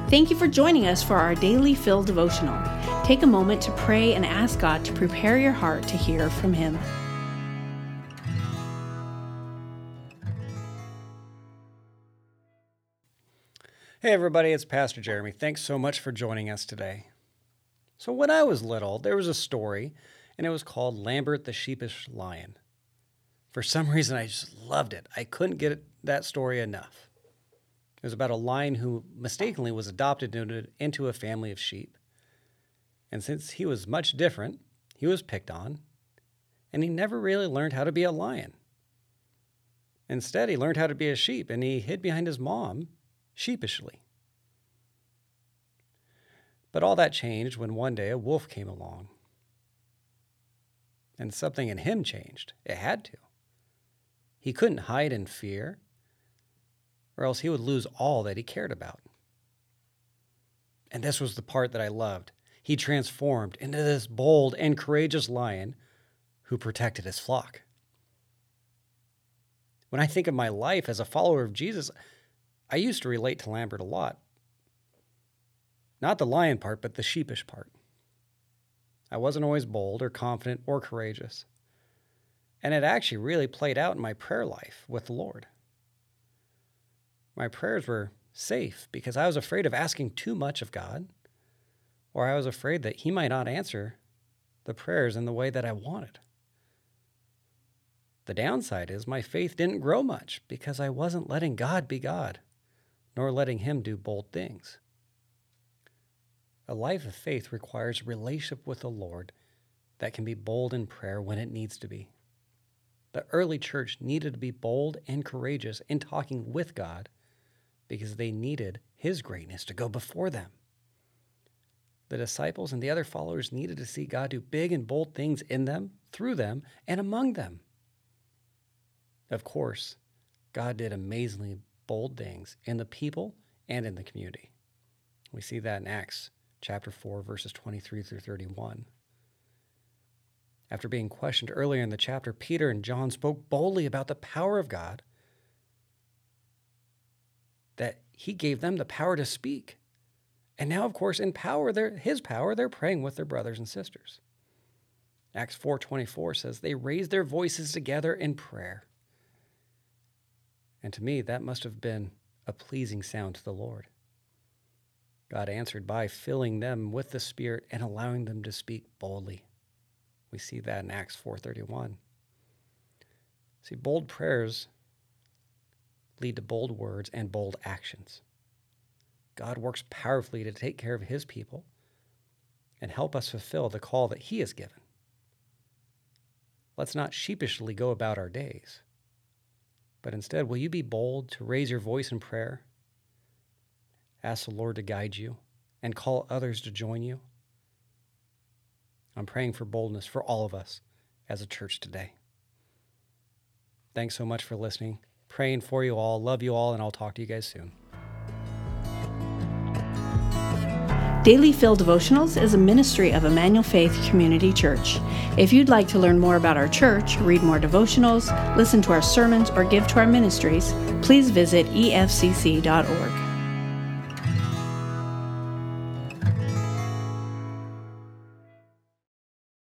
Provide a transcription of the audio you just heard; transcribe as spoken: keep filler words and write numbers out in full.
Thank you for joining us for our Daily Fill devotional. Take a moment to pray and ask God to prepare your heart to hear from Him. Hey everybody, it's Pastor Jeremy. Thanks so much for joining us today. So when I was little, there was a story, and it was called Lambert the Sheepish Lion. For some reason, I just loved it. I couldn't get it, that story enough. It was about a lion who mistakenly was adopted into, into a family of sheep. And since he was much different, he was picked on, and he never really learned how to be a lion. Instead, he learned how to be a sheep, and he hid behind his mom sheepishly. But all that changed when one day a wolf came along. And something in him changed. It had to. He couldn't hide in fear, or else he would lose all that he cared about. And this was the part that I loved. He transformed into this bold and courageous lion who protected his flock. When I think of my life as a follower of Jesus, I used to relate to Lambert a lot. Not the lion part, but the sheepish part. I wasn't always bold or confident or courageous. And it actually really played out in my prayer life with the Lord. My prayers were safe because I was afraid of asking too much of God, or I was afraid that He might not answer the prayers in the way that I wanted. The downside is my faith didn't grow much because I wasn't letting God be God, nor letting Him do bold things. A life of faith requires a relationship with the Lord that can be bold in prayer when it needs to be. The early church needed to be bold and courageous in talking with God because they needed His greatness to go before them. The disciples and the other followers needed to see God do big and bold things in them, through them, and among them. Of course, God did amazingly bold things in the people and in the community. We see that in Acts chapter four, verses twenty-three through thirty-one. After being questioned earlier in the chapter, Peter and John spoke boldly about the power of God, that He gave them the power to speak. And now, of course, in power, they're, His power, they're praying with their brothers and sisters. Acts four twenty-four says they raised their voices together in prayer. And to me, that must have been a pleasing sound to the Lord. God answered by filling them with the Spirit and allowing them to speak boldly. We see that in Acts four thirty-one. See, bold prayers lead to bold words and bold actions. God works powerfully to take care of His people and help us fulfill the call that He has given. Let's not sheepishly go about our days, but instead, will you be bold to raise your voice in prayer? Ask the Lord to guide you and call others to join you. I'm praying for boldness for all of us as a church today. Thanks so much for listening. Praying for you all. Love you all, and I'll talk to you guys soon. Daily Fill Devotionals is a ministry of Emmanuel Faith Community Church. If you'd like to learn more about our church, read more devotionals, listen to our sermons, or give to our ministries, please visit e f c c dot org.